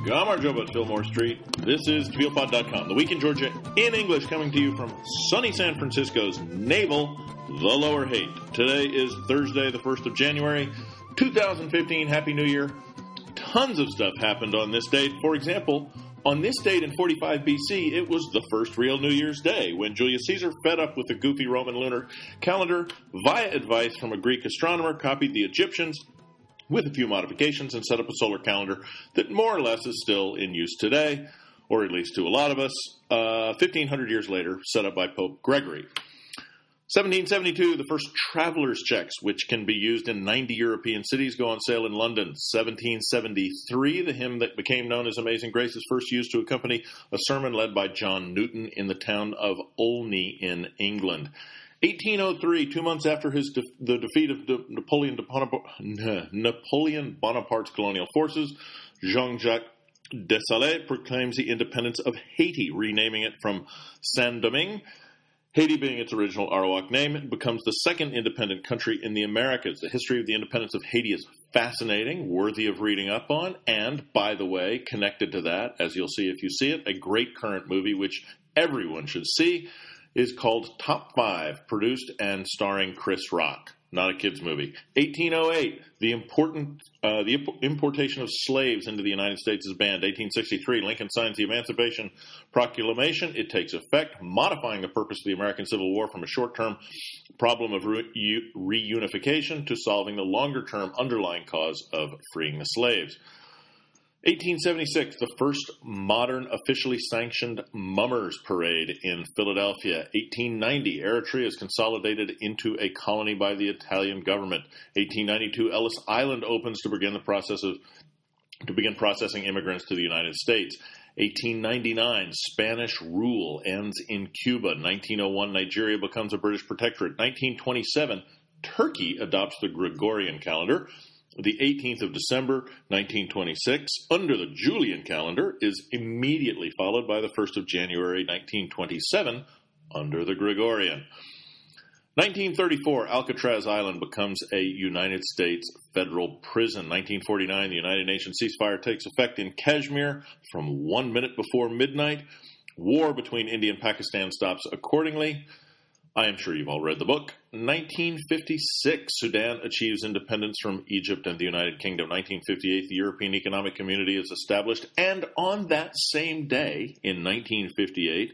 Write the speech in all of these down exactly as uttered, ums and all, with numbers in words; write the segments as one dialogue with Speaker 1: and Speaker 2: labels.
Speaker 1: Gamarjoba at Fillmore Street. This is Tavil Pod dot com, the week in Georgia in English, coming to you from sunny San Francisco's navel, the Lower Haight. Today is Thursday, the first of January, two thousand fifteen. Happy New Year. Tons of stuff happened on this date. For example, on this date in forty-five B C, it was the first real New Year's Day, when Julius Caesar, fed up with the goofy Roman lunar calendar, via advice from a Greek astronomer, copied the Egyptians with a few modifications and set up a solar calendar that more or less is still in use today, or at least to a lot of us, uh, fifteen hundred years later, set up by Pope Gregory. seventeen seventy-two, the first traveler's checks, which can be used in ninety European cities, go on sale in London. seventeen seventy-three, the hymn that became known as Amazing Grace is first used to accompany a sermon led by John Newton in the town of Olney in England. eighteen oh three, two months after his de- the defeat of de- Napoleon, de Bonaparte, Napoleon Bonaparte's colonial forces, Jean-Jacques Dessalles proclaims the independence of Haiti, renaming it from Saint-Domingue. Haiti, being its original Arawak name, it becomes the second independent country in the Americas. The history of the independence of Haiti is fascinating, worthy of reading up on, and, by the way, connected to that, as you'll see if you see it, a great current movie which everyone should see is called Top Five, produced and starring Chris Rock. Not a kid's movie. eighteen oh eight, the important uh, the imp- importation of slaves into the United States is banned. eighteen sixty-three, Lincoln signs the Emancipation Proclamation. It takes effect, modifying the purpose of the American Civil War from a short-term problem of re- reunification to solving the longer-term underlying cause of freeing the slaves. eighteen seventy-six, the first modern officially sanctioned Mummers Parade in Philadelphia. eighteen ninety, Eritrea is consolidated into a colony by the Italian government. eighteen ninety-two, Ellis Island opens to begin the process of to begin processing immigrants to the United States. eighteen ninety-nine, Spanish rule ends in Cuba. nineteen oh one, Nigeria becomes a British protectorate. nineteen twenty-seven, Turkey adopts the Gregorian calendar. The eighteenth of December, nineteen twenty-six, under the Julian calendar, is immediately followed by the first of January, nineteen twenty-seven, under the Gregorian. nineteen thirty-four, Alcatraz Island becomes a United States federal prison. nineteen forty-nine, the United Nations ceasefire takes effect in Kashmir from one minute before midnight. War between India and Pakistan stops accordingly. I am sure you've all read the book. nineteen fifty-six, Sudan achieves independence from Egypt and the United Kingdom. nineteen fifty-eight, the European Economic Community is established. And on that same day, in nineteen fifty-eight,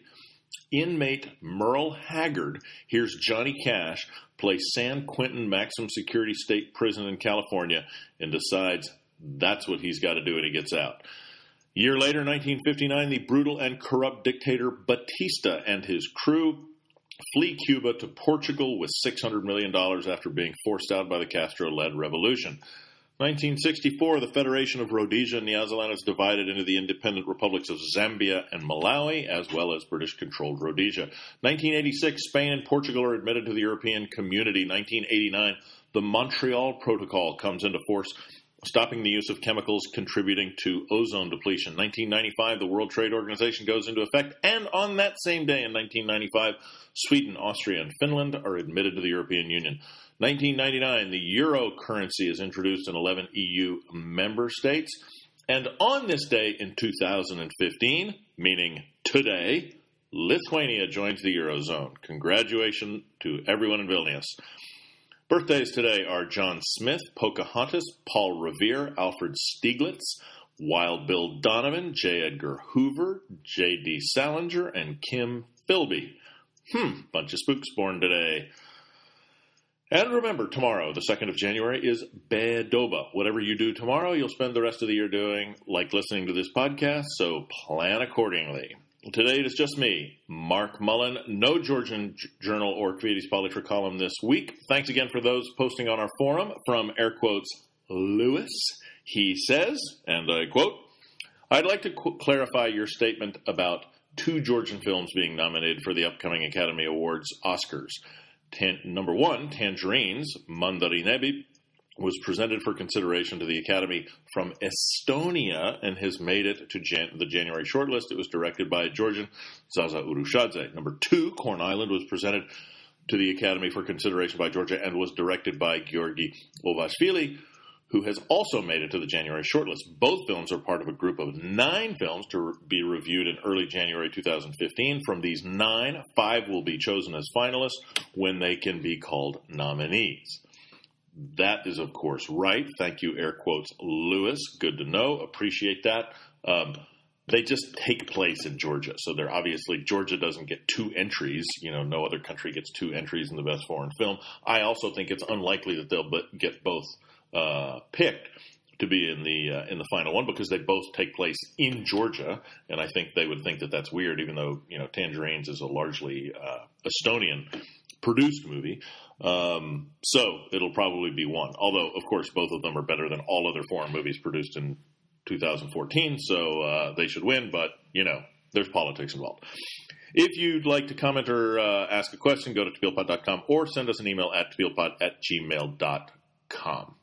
Speaker 1: inmate Merle Haggard hears Johnny Cash play San Quentin Maximum Security State Prison in California and decides that's what he's got to do when he gets out. A year later, nineteen fifty-nine, the brutal and corrupt dictator Batista and his crew flee Cuba to Portugal with six hundred million dollars after being forced out by the Castro-led revolution. nineteen sixty-four, the Federation of Rhodesia and Nyasaland is divided into the independent republics of Zambia and Malawi, as well as British-controlled Rhodesia. nineteen eighty-six, Spain and Portugal are admitted to the European Community. nineteen eighty-nine, the Montreal Protocol comes into force, stopping the use of chemicals contributing to ozone depletion. nineteen ninety-five, the World Trade Organization goes into effect, and on that same day in nineteen ninety-five, Sweden, Austria, and Finland are admitted to the European Union. nineteen ninety-nine, the euro currency is introduced in eleven E U member states. And on this day in two thousand fifteen, meaning today, Lithuania joins the Eurozone. Congratulations to everyone in Vilnius. Birthdays today are John Smith, Pocahontas, Paul Revere, Alfred Stieglitz, Wild Bill Donovan, J. Edgar Hoover, J D. Salinger, and Kim Philby. Hmm, bunch of spooks born today. And remember, tomorrow, the second of January, is Bedoba. Whatever you do tomorrow, you'll spend the rest of the year doing, like listening to this podcast, so plan accordingly. Today it is just me, Mark Mullen. No Georgian Journal or Kvittes Polytra column this week. Thanks again for those posting on our forum. From air quotes, Lewis, he says, and I quote, I'd like to qu- clarify your statement about two Georgian films being nominated for the upcoming Academy Awards Oscars. Tan- number one, Tangerines, Mandarinebi, was presented for consideration to the Academy from Estonia and has made it to Jan- the January shortlist. It was directed by a Georgian, Zaza Urushadze. Number two, Corn Island was presented to the Academy for consideration by Georgia and was directed by Georgi Ovashvili, who has also made it to the January shortlist. Both films are part of a group of nine films to be reviewed in early January two thousand fifteen. From these nine, five will be chosen as finalists when they can be called nominees. That is, of course, right. Thank you, air quotes, Lewis. Good to know. Appreciate that. Um, they just take place in Georgia. So they're obviously, Georgia doesn't get two entries. You know, no other country gets two entries in the best foreign film. I also think it's unlikely that they'll get both uh, picked to be in the uh, in the final one because they both take place in Georgia. And I think they would think that that's weird, even though, you know, Tangerines is a largely uh, Estonian produced movie. Um, so it'll probably be one. Although, of course, both of them are better than all other foreign movies produced in two thousand fourteen, so uh, they should win, but, you know, there's politics involved. If you'd like to comment or uh, ask a question, go to tpilpod dot com or send us an email at tpilpod at gmail dot com.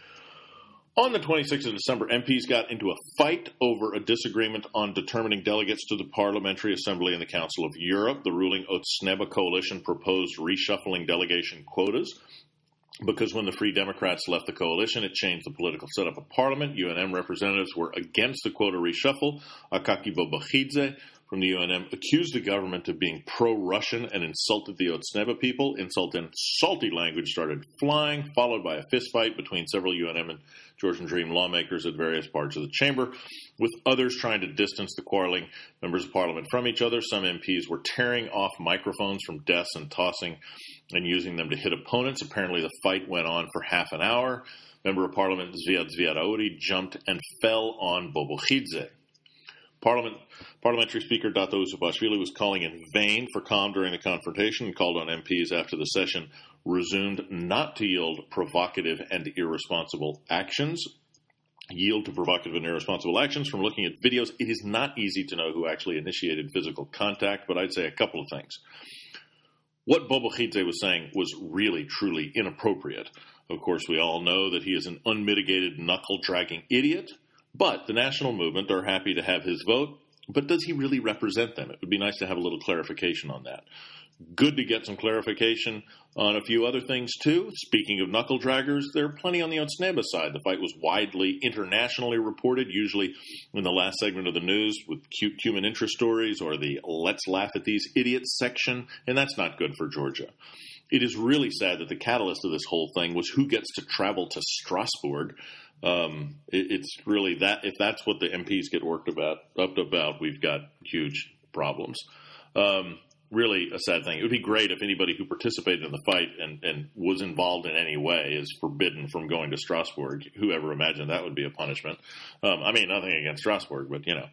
Speaker 1: On the twenty-sixth of December, M Ps got into a fight over a disagreement on determining delegates to the Parliamentary Assembly and the Council of Europe. The ruling Otsneba coalition proposed reshuffling delegation quotas because when the Free Democrats left the coalition, it changed the political setup of Parliament. U N M representatives were against the quota reshuffle. Akaki Bobokhidze from the U N M accused the government of being pro-Russian and insulted the Otsneba people. Insult and salty language started flying, followed by a fistfight between several U N M and Georgian Dream lawmakers at various parts of the chamber, with others trying to distance the quarreling members of Parliament from each other. Some M Ps were tearing off microphones from desks and tossing and using them to hit opponents. Apparently the fight went on for half an hour. Member of Parliament Zviad Zviadauri jumped and fell on Bobokhidze. Parliament, Parliamentary Speaker Dato Uzubashvili was calling in vain for calm during the confrontation and called on M Ps after the session resumed not to yield provocative and irresponsible actions. Yield to provocative and irresponsible actions. From looking at videos, it is not easy to know who actually initiated physical contact, but I'd say a couple of things. What Bobokhidze was saying was really, truly inappropriate. Of course, we all know that he is an unmitigated, knuckle-dragging idiot. But the national movement are happy to have his vote. But does he really represent them? It would be nice to have a little clarification on that. Good to get some clarification on a few other things, too. Speaking of knuckle draggers, there are plenty on the Otsneba side. The fight was widely internationally reported, usually in the last segment of the news with cute human interest stories or the let's laugh at these idiots section, and that's not good for Georgia. It is really sad that the catalyst of this whole thing was who gets to travel to Strasbourg. Um, it, it's really that, if that's what the M Ps get worked about, up about, we've got huge problems. Um, really a sad thing. It would be great if anybody who participated in the fight and, and was involved in any way is forbidden from going to Strasbourg. Whoever imagined that would be a punishment. Um, I mean, nothing against Strasbourg, but, you know.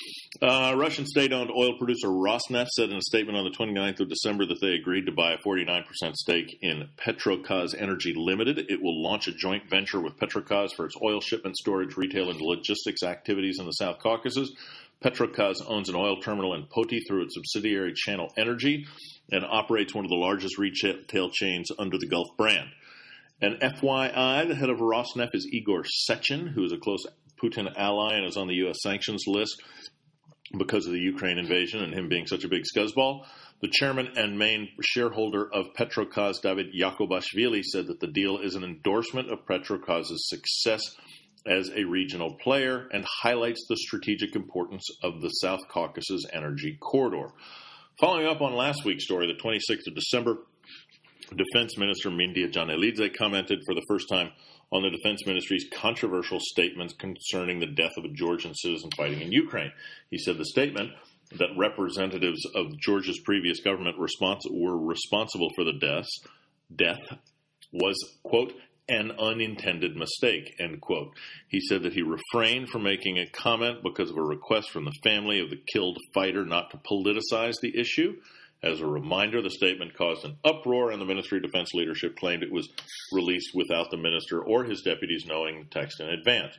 Speaker 1: Uh, Russian state-owned oil producer Rosneft said in a statement on the twenty-ninth of December that they agreed to buy a forty-nine percent stake in Petrokaz Energy Limited. It will launch a joint venture with Petrokaz for its oil shipment, storage, retail, and logistics activities in the South Caucasus. Petrokaz owns an oil terminal in Poti through its subsidiary Channel Energy and operates one of the largest retail chains under the Gulf brand. And F Y I, the head of Rosneft is Igor Sechin, who is a close Putin ally and is on the U S sanctions list because of the Ukraine invasion and him being such a big scuzzball. The chairman and main shareholder of Petrokaz, David Yakubashvili, said that the deal is an endorsement of Petrokaz's success as a regional player and highlights the strategic importance of the South Caucasus energy corridor. Following up on last week's story, the twenty-sixth of December, Defense Minister Mindia Janelidze commented for the first time on the Defense Ministry's controversial statements concerning the death of a Georgian citizen fighting in Ukraine. He said the statement that representatives of Georgia's previous government respons- were responsible for the deaths, death was, quote, an unintended mistake, end quote. He said that he refrained from making a comment because of a request from the family of the killed fighter not to politicize the issue. As a reminder, the statement caused an uproar, and the Ministry of Defense leadership claimed it was released without the minister or his deputies knowing the text in advance.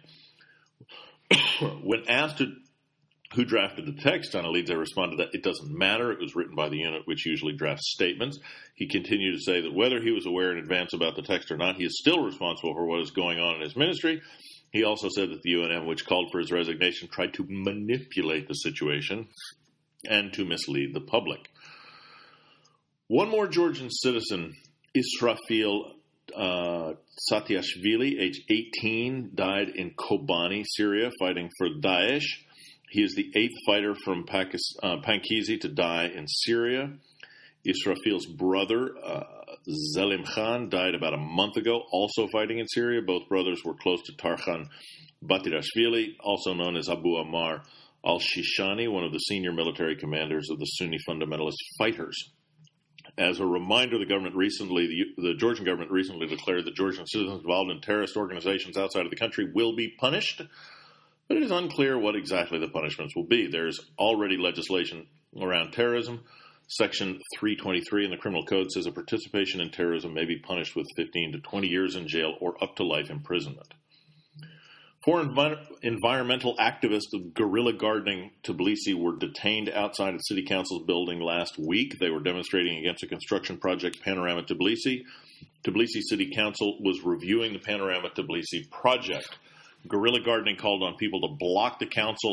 Speaker 1: When asked who drafted the text, Janelidze responded that it doesn't matter. It was written by the unit which usually drafts statements. He continued to say that whether he was aware in advance about the text or not, he is still responsible for what is going on in his ministry. He also said that the U N M, which called for his resignation, tried to manipulate the situation and to mislead the public. One more Georgian citizen, Israfil Uh, Satyashvili, age eighteen, died in Kobani, Syria, fighting for Daesh. He is the eighth fighter from Pakistan, uh, Pankizi to die in Syria. Israfil's brother, uh, Zelim Khan, died about a month ago, also fighting in Syria. Both brothers were close to Tarkhan Batirashvili, also known as Abu Ammar al-Shishani, one of the senior military commanders of the Sunni fundamentalist fighters. As a reminder, the government recently, the, the Georgian government recently declared that Georgian citizens involved in terrorist organizations outside of the country will be punished, but it is unclear what exactly the punishments will be. There is already legislation around terrorism. Section three twenty-three in the Criminal Code says a participation in terrorism may be punished with fifteen to twenty years in jail or up to life imprisonment. Four envi- environmental activists of guerrilla gardening Tbilisi were detained outside of City Council's building last week. They were demonstrating against a construction project, Panorama Tbilisi. Tbilisi City Council was reviewing the Panorama Tbilisi project. Guerrilla gardening called on people to block the council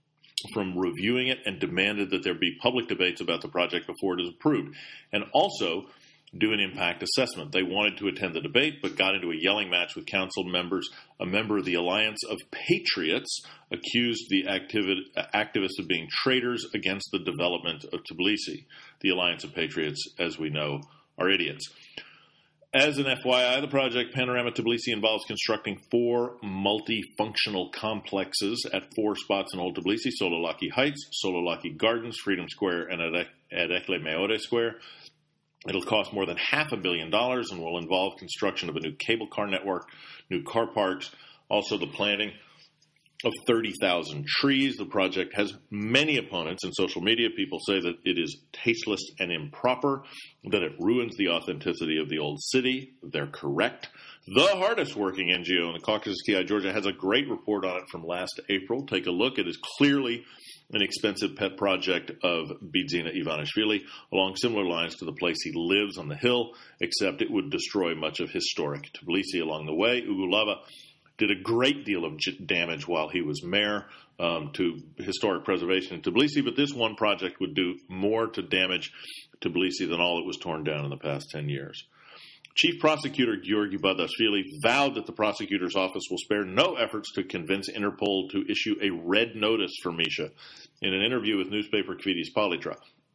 Speaker 1: from reviewing it and demanded that there be public debates about the project before it is approved, and also do an impact assessment. They wanted to attend the debate, but got into a yelling match with council members. A member of the Alliance of Patriots accused the activi- activists of being traitors against the development of Tbilisi. The Alliance of Patriots, as we know, are idiots. As an F Y I, the project Panorama Tbilisi involves constructing four multifunctional complexes at four spots in Old Tbilisi: Sololaki Heights, Sololaki Gardens, Freedom Square, and at Ekle Meore Square. It'll cost more than half a billion dollars and will involve construction of a new cable car network, new car parks, also the planting of thirty thousand trees. The project has many opponents in social media. People say that it is tasteless and improper, that it ruins the authenticity of the old city. They're correct. The hardest working N G O in the Caucasus T I, Georgia, has a great report on it from last April. Take a look. It is clearly an expensive pet project of Bidzina Ivanishvili, along similar lines to the place he lives on the hill, except it would destroy much of historic Tbilisi along the way. Ugulava did a great deal of damage while he was mayor um, to historic preservation in Tbilisi, but this one project would do more to damage Tbilisi than all that was torn down in the past ten years. Chief Prosecutor Georgi Badashvili vowed that the prosecutor's office will spare no efforts to convince Interpol to issue a red notice for Misha in an interview with newspaper Kvitis Palitra.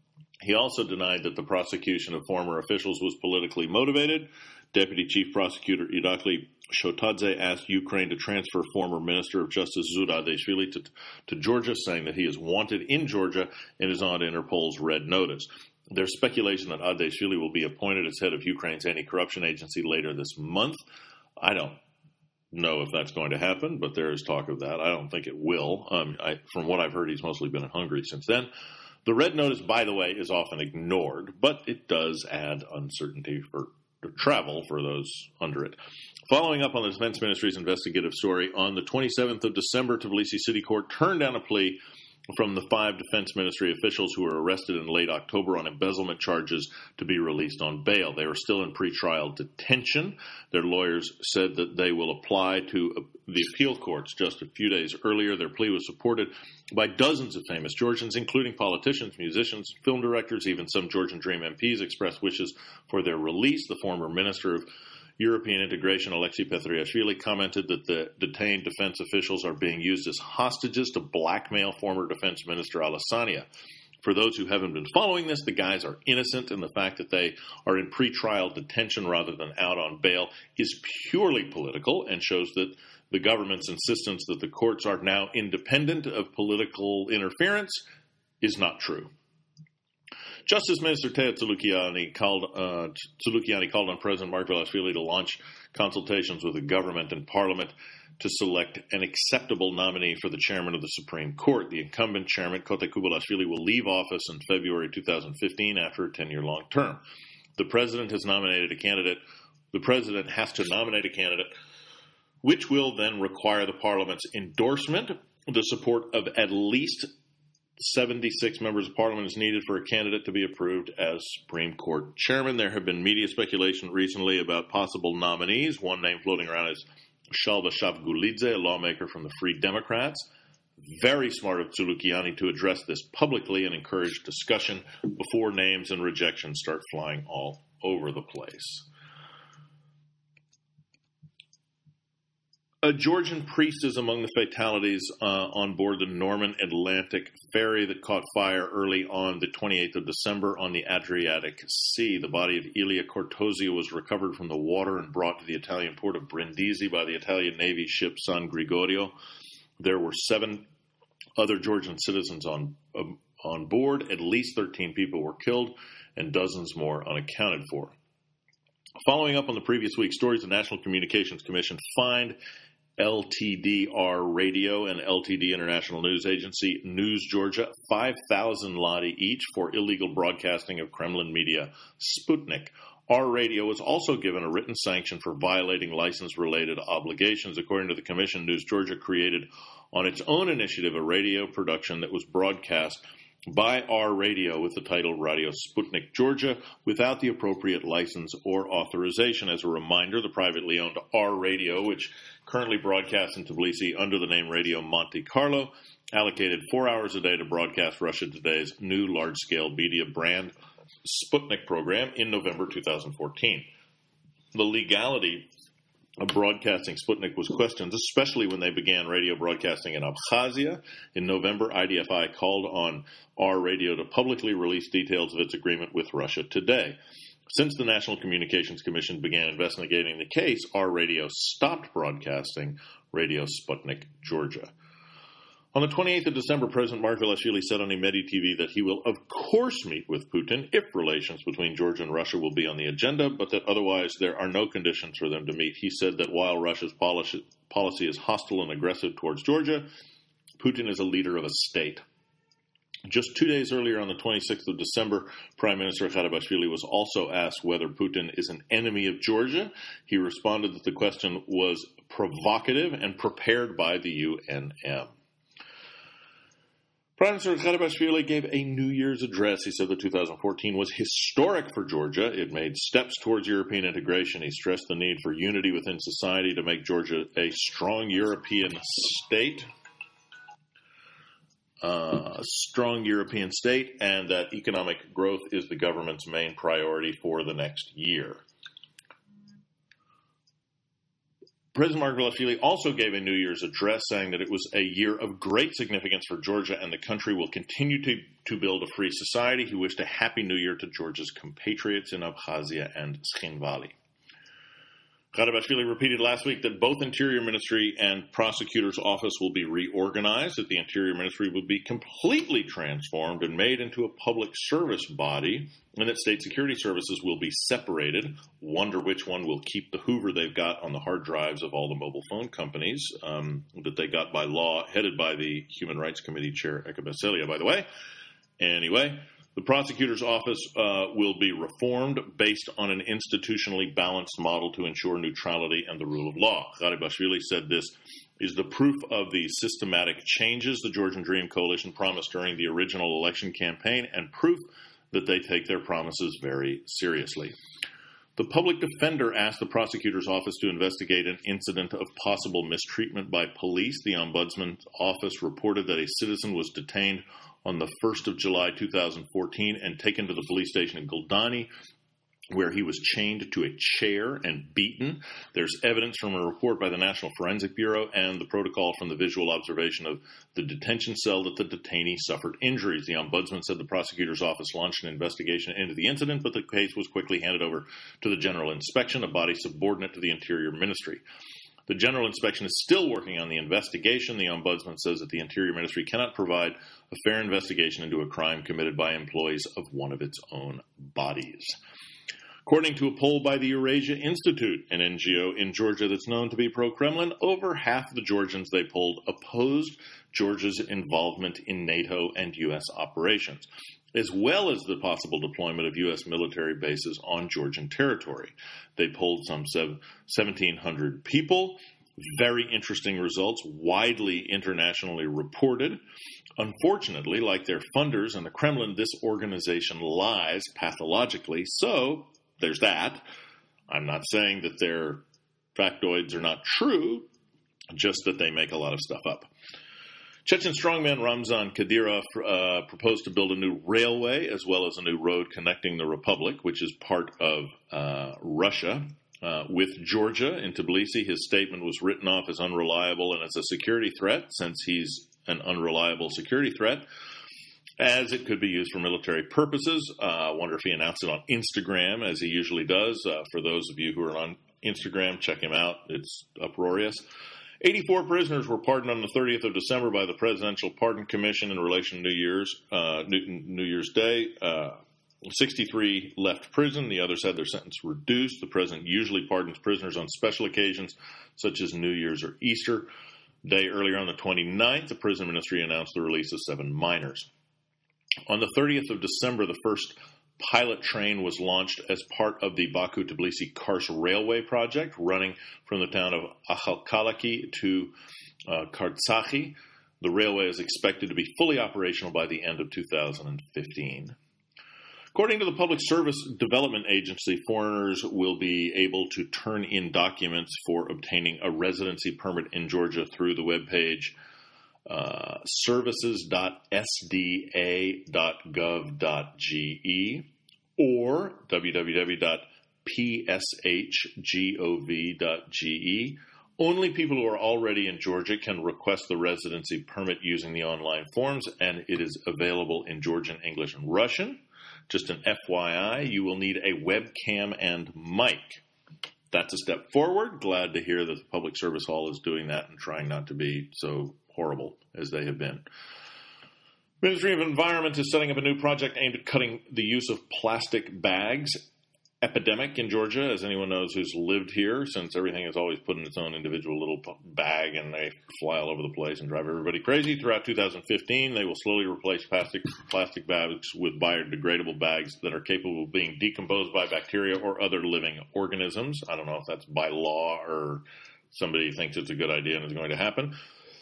Speaker 1: He also denied that the prosecution of former officials was politically motivated. Deputy Chief Prosecutor Irakli Shotadze asked Ukraine to transfer former Minister of Justice Zura Adeshvili to, to Georgia, saying that he is wanted in Georgia and is on Interpol's red notice. There's speculation that Adeshvili will be appointed as head of Ukraine's anti-corruption agency later this month. I don't know if that's going to happen, but there is talk of that. I don't think it will. Um, I, from what I've heard, he's mostly been in Hungary since then. The red notice, by the way, is often ignored, but it does add uncertainty for travel for those under it. Following up on the Defense Ministry's investigative story, on the twenty-seventh of December, Tbilisi City Court turned down a plea from the five Defense Ministry officials who were arrested in late October on embezzlement charges to be released on bail. They were still in pretrial detention. Their lawyers said that they will apply to the appeal courts. Just a few days earlier, their plea was supported by dozens of famous Georgians, including politicians, musicians, film directors. Even some Georgian Dream M Ps expressed wishes for their release. The former Minister of European Integration, Alexei Petriashvili, commented that the detained defense officials are being used as hostages to blackmail former Defense Minister Alessania. For those who haven't been following this, the guys are innocent, and the fact that they are in pretrial detention rather than out on bail is purely political and shows that the government's insistence that the courts are now independent of political interference is not true. Justice Minister Tea Tsouloukiani called, uh, Tsouloukiani called on President Mark Velashvili to launch consultations with the government and parliament to select an acceptable nominee for the chairman of the Supreme Court. The incumbent chairman, Kote Kubalashvili, will leave office in February two thousand fifteen after a ten-year-long term. The president has nominated a candidate. The president has to nominate a candidate, which will then require the parliament's endorsement. The support of at least seventy-six members of parliament is needed for a candidate to be approved as Supreme Court chairman. There have been media speculation recently about possible nominees. One name floating around is Shalva Shavgulidze, a lawmaker from the Free Democrats. Very smart of Tsouloukiani to address this publicly and encourage discussion before names and rejections start flying all over the place. A Georgian priest is among the fatalities uh, on board the Norman Atlantic ferry that caught fire early on the twenty-eighth of December on the Adriatic Sea. The body of Ilia Cortozio was recovered from the water and brought to the Italian port of Brindisi by the Italian Navy ship San Gregorio. There were seven other Georgian citizens on um, on board. At least thirteen people were killed and dozens more unaccounted for. Following up on the previous week's stories, the National Communications Commission fined L T D R Radio and L T D International News Agency News Georgia five thousand lari each for illegal broadcasting of Kremlin media Sputnik. R Radio was also given a written sanction for violating license-related obligations. According to the commission, News Georgia created on its own initiative a radio production that was broadcast by R Radio with the title Radio Sputnik Georgia without the appropriate license or authorization. As a reminder, the privately owned R Radio, which currently broadcasts in Tbilisi under the name Radio Monte Carlo, allocated four hours a day to broadcast Russia Today's new large-scale media brand Sputnik program in November two thousand fourteen. The legality of broadcasting Sputnik was questioned, especially when they began radio broadcasting in Abkhazia. In November, I D F I called on R Radio to publicly release details of its agreement with Russia Today. Since the National Communications Commission began investigating the case, R Radio stopped broadcasting Radio Sputnik Georgia. On the twenty-eighth of December, President Margvelashvili said on Imedi T V that he will, of course, meet with Putin if relations between Georgia and Russia will be on the agenda, but that otherwise there are no conditions for them to meet. He said that while Russia's policy, policy is hostile and aggressive towards Georgia, Putin is a leader of a state. Just two days earlier, on the twenty-sixth of December, Prime Minister Kharibashvili was also asked whether Putin is an enemy of Georgia. He responded that the question was provocative and prepared by the U N M. Prime Minister Kharibashvili gave a New Year's address. He said that two thousand fourteen was historic for Georgia. It made steps towards European integration. He stressed the need for unity within society to make Georgia a strong European state. Uh, a strong European state, and that economic growth is the government's main priority for the next year. President Margvelashvili also gave a New Year's address saying that it was a year of great significance for Georgia and the country will continue to, to build a free society. He wished a happy New Year to Georgia's compatriots in Abkhazia and Tskhinvali. Kharibashvili repeated last week that both Interior Ministry and Prosecutor's Office will be reorganized, that the Interior Ministry will be completely transformed and made into a public service body, and that state security services will be separated. Wonder which one will keep the Hoover they've got on the hard drives of all the mobile phone companies um, that they got by law, headed by the Human Rights Committee Chair Eka Beselia, by the way. Anyway, the prosecutor's office uh, will be reformed based on an institutionally balanced model to ensure neutrality and the rule of law. Kharibashvili said this is the proof of the systematic changes the Georgian Dream Coalition promised during the original election campaign and proof that they take their promises very seriously. The public defender asked the prosecutor's office to investigate an incident of possible mistreatment by police. The ombudsman's office reported that a citizen was detained on the first of July two thousand fourteen and taken to the police station in Guldani, where he was chained to a chair and beaten. There's evidence from a report by the National Forensic Bureau and the protocol from the visual observation of the detention cell that the detainee suffered injuries. The ombudsman said the prosecutor's office launched an investigation into the incident, but the case was quickly handed over to the General Inspection, a body subordinate to the Interior Ministry. The General Inspection is still working on the investigation. The Ombudsman says that the Interior Ministry cannot provide a fair investigation into a crime committed by employees of one of its own bodies. According to a poll by the Eurasia Institute, an N G O in Georgia that's known to be pro-Kremlin, over half of the Georgians they polled opposed Georgia's involvement in NATO and U S operations, as well as the possible deployment of U S military bases on Georgian territory. They polled some seventeen hundred people. Very interesting results, widely internationally reported. Unfortunately, like their funders and the Kremlin, this organization lies pathologically. So there's that. I'm not saying that their factoids are not true, just that they make a lot of stuff up. Chechen strongman Ramzan Kadyrov uh, proposed to build a new railway as well as a new road connecting the Republic, which is part of uh, Russia. uh, with Georgia in Tbilisi. His statement was written off as unreliable and as a security threat, since he's an unreliable security threat, as it could be used for military purposes. Uh, I wonder if he announced it on Instagram, as he usually does. Uh, for those of you who are on Instagram, check him out. It's uproarious. eighty-four prisoners were pardoned on the thirtieth of December by the Presidential Pardon Commission in relation to New Year's, uh, New, New Year's Day. Uh, sixty-three left prison. The others had their sentence reduced. The president usually pardons prisoners on special occasions, such as New Year's or Easter Day. Earlier on the twenty-ninth, the prison ministry announced the release of seven minors. On the thirtieth of December, the first pilot train was launched as part of the Baku-Tbilisi-Kars Railway project, running from the town of Akhalkalaki to uh, Kartsakhi. The railway is expected to be fully operational by the end of two thousand fifteen. According to the Public Service Development Agency, foreigners will be able to turn in documents for obtaining a residency permit in Georgia through the webpage uh, services dot s d a dot gov dot g e or w w w dot p s h gov dot g e. Only people who are already in Georgia can request the residency permit using the online forms, and it is available in Georgian, English, and Russian. Just an F Y I, you will need a webcam and mic. That's a step forward. Glad to hear that the Public Service Hall is doing that and trying not to be so horrible as they have been. Ministry of Environment is setting up a new project aimed at cutting the use of plastic bags. Epidemic in Georgia, as anyone knows who's lived here, since everything is always put in its own individual little bag and they fly all over the place and drive everybody crazy. Throughout two thousand fifteen, they will slowly replace plastic plastic bags with biodegradable bags that are capable of being decomposed by bacteria or other living organisms. I don't know if that's by law or somebody thinks it's a good idea and is going to happen.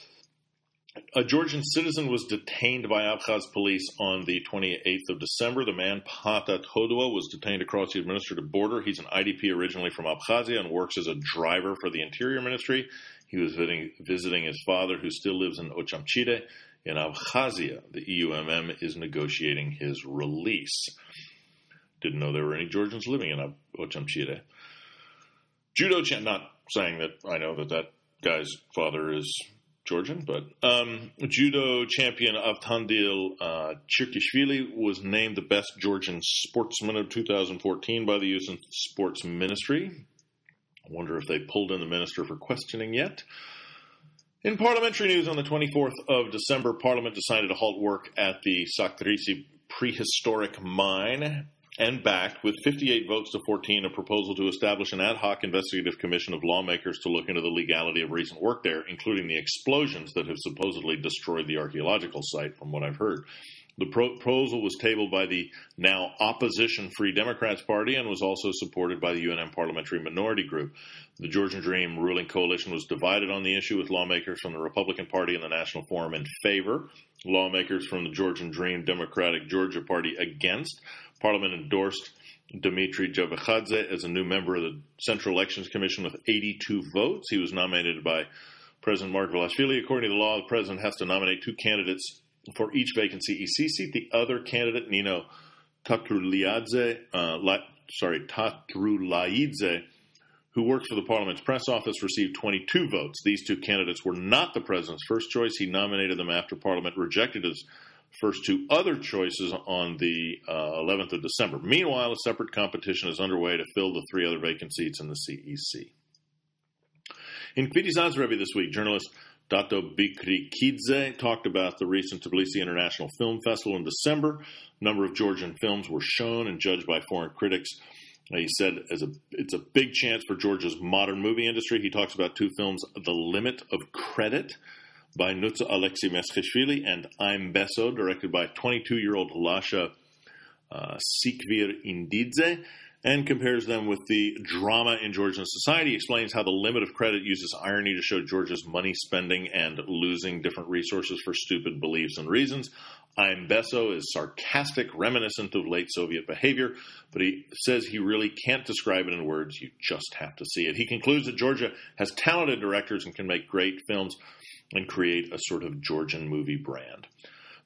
Speaker 1: A Georgian citizen was detained by Abkhaz police on the twenty-eighth of December. The man, Pata Todua, was detained across the administrative border. He's an I D P originally from Abkhazia and works as a driver for the Interior Ministry. He was visiting, visiting his father, who still lives in Ochamchide in Abkhazia. The E U M M is negotiating his release. Didn't know there were any Georgians living in Ochamchide. Judo champ, not saying that I know that that guy's father is Georgian, but um, judo champion Avtandil uh, Chirkishvili was named the best Georgian sportsman of two thousand fourteen by the Youth and Sports Ministry. I wonder if they pulled in the minister for questioning yet. In parliamentary news, on the twenty-fourth of December, Parliament decided to halt work at the Saktrisi prehistoric mine and backed, with fifty-eight votes to fourteen, a proposal to establish an ad hoc investigative commission of lawmakers to look into the legality of recent work there, including the explosions that have supposedly destroyed the archaeological site, from what I've heard. The pro- proposal was tabled by the now opposition Free Democrats Party and was also supported by the U N M Parliamentary Minority Group. The Georgian Dream ruling coalition was divided on the issue, with lawmakers from the Republican Party and the National Forum in favor, lawmakers from the Georgian Dream Democratic Georgia Party against. Parliament endorsed Dmitry Javakhadze as a new member of the Central Elections Commission with eighty-two votes. He was nominated by President Mark Velashvili. According to the law, the president has to nominate two candidates for each vacancy E C seat. The other candidate, Nino Tatruliadze, uh, La, sorry, Tatrulaidze, who works for the Parliament's press office, received twenty-two votes. These two candidates were not the president's first choice. He nominated them after Parliament rejected his first two other choices on the uh, eleventh of December. Meanwhile, a separate competition is underway to fill the three other vacant seats in the C E C. In Kviti Zazrebi this week, journalist Dato Bikrikidze talked about the recent Tbilisi International Film Festival in December. A number of Georgian films were shown and judged by foreign critics. He said as a, it's a big chance for Georgia's modern movie industry. He talks about two films, The Limit of Credit, by Nutsa Alexei Meschishvili, and I'm Beso, directed by twenty-two-year-old Lasha uh, Sikvir Indidze, and compares them with the drama in Georgian society. He explains how The Limit of Credit uses irony to show Georgia's money spending and losing different resources for stupid beliefs and reasons. I'm Beso is sarcastic, reminiscent of late Soviet behavior, but he says he really can't describe it in words. You just have to see it. He concludes that Georgia has talented directors and can make great films and create a sort of Georgian movie brand.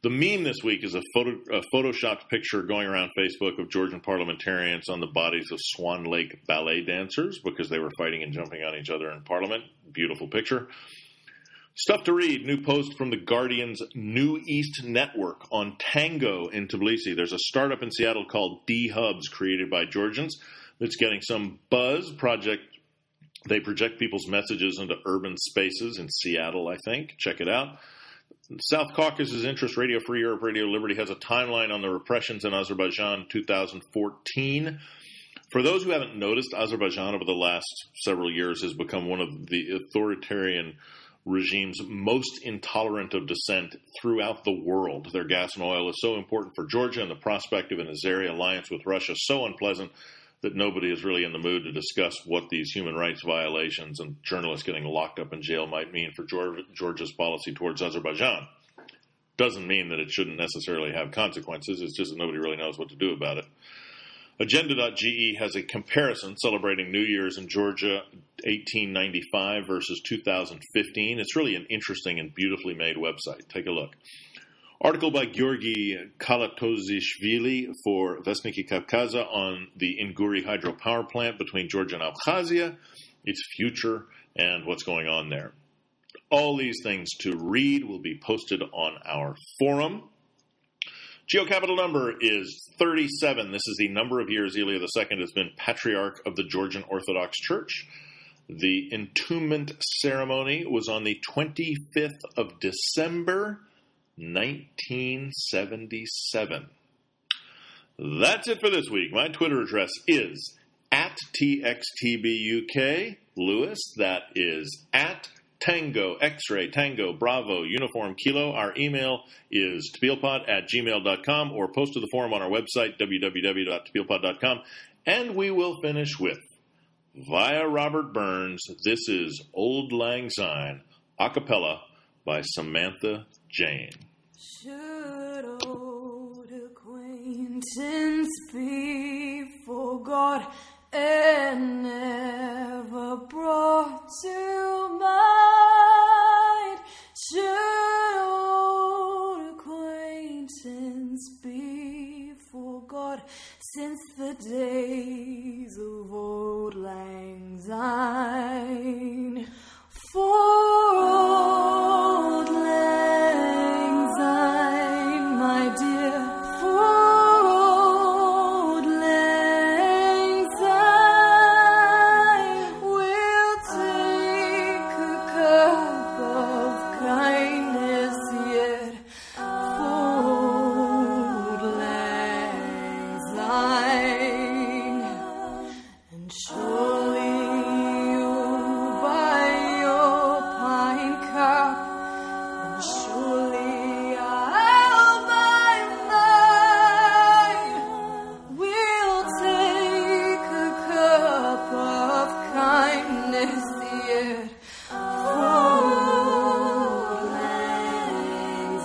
Speaker 1: The meme this week is a, photo, a photoshopped picture going around Facebook of Georgian parliamentarians on the bodies of Swan Lake ballet dancers because they were fighting and jumping on each other in Parliament. Beautiful picture. Stuff to read. New post from the Guardian's New East Network on tango in Tbilisi. There's a startup in Seattle called D-Hubs, created by Georgians, that's getting some buzz. Project. They project people's messages into urban spaces in Seattle, I think. Check it out. South Caucasus Interest, Radio Free Europe, Radio Liberty has a timeline on the repressions in Azerbaijan two thousand fourteen. For those who haven't noticed, Azerbaijan over the last several years has become one of the authoritarian regimes most intolerant of dissent throughout the world. Their gas and oil is so important for Georgia, and the prospect of an Azeri alliance with Russia is so unpleasant that nobody is really in the mood to discuss what these human rights violations and journalists getting locked up in jail might mean for Georgia's policy towards Azerbaijan. Doesn't mean that it shouldn't necessarily have consequences. It's just that nobody really knows what to do about it. Agenda dot G E has a comparison celebrating New Year's in Georgia eighteen ninety-five versus two thousand fifteen. It's really an interesting and beautifully made website. Take a look. Article by Georgi Kalatozishvili for Vestniki Kavkaza on the Inguri hydropower plant between Georgia and Abkhazia, its future, and what's going on there. All these things to read will be posted on our forum. Geocapital number is thirty-seven. This is the number of years Elia the Second has been Patriarch of the Georgian Orthodox Church. The entombment ceremony was on the twenty-fifth of December, nineteen seventy-seven. That's it for this week. My Twitter address is at T X T B U K. Lewis, that is at Tango, X-Ray, Tango, Bravo, Uniform, Kilo. Our email is tbilpod at gmail dot com, or post to the forum on our website, w w w dot tbilpod dot com. And we will finish with, via Robert Burns, this is Old Lang Syne, a cappella by Samantha Jane.
Speaker 2: Should old acquaintance be forgot and never brought to mind? Should old acquaintance be forgot since the days of Old Lang Syne? For Old Lang Syne, my dear, for Old Lang Syne, we'll take a cup of kindness yet. For Old Lang Syne, and surely you'll buy your pine cup, and surely I'll buy mine. We'll take a cup of kindness yet. For Old Lang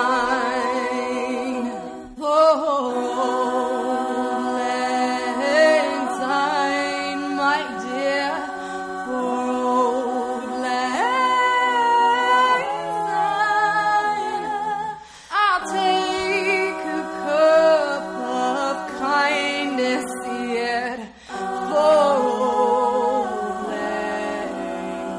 Speaker 2: Syne, for Old Lang Syne, my dear, for Old Lang Syne, I'll take a cup of kindness yet. For Old Lang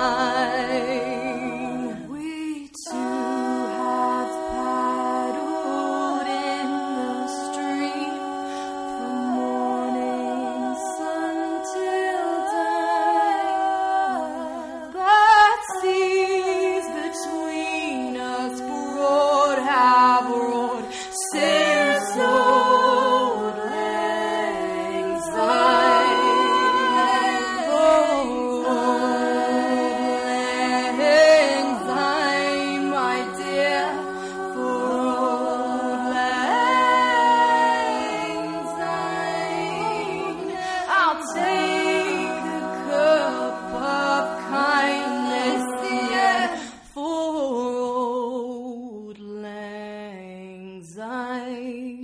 Speaker 2: Syne, we two have paddled in the stream from morning sun till dawn, but seas between us broad have roared since Old Lang Syne. For Old Lang Syne, my dear, for Old Lang Syne, I'll take a cup of kindness yet. For Old Lang Syne.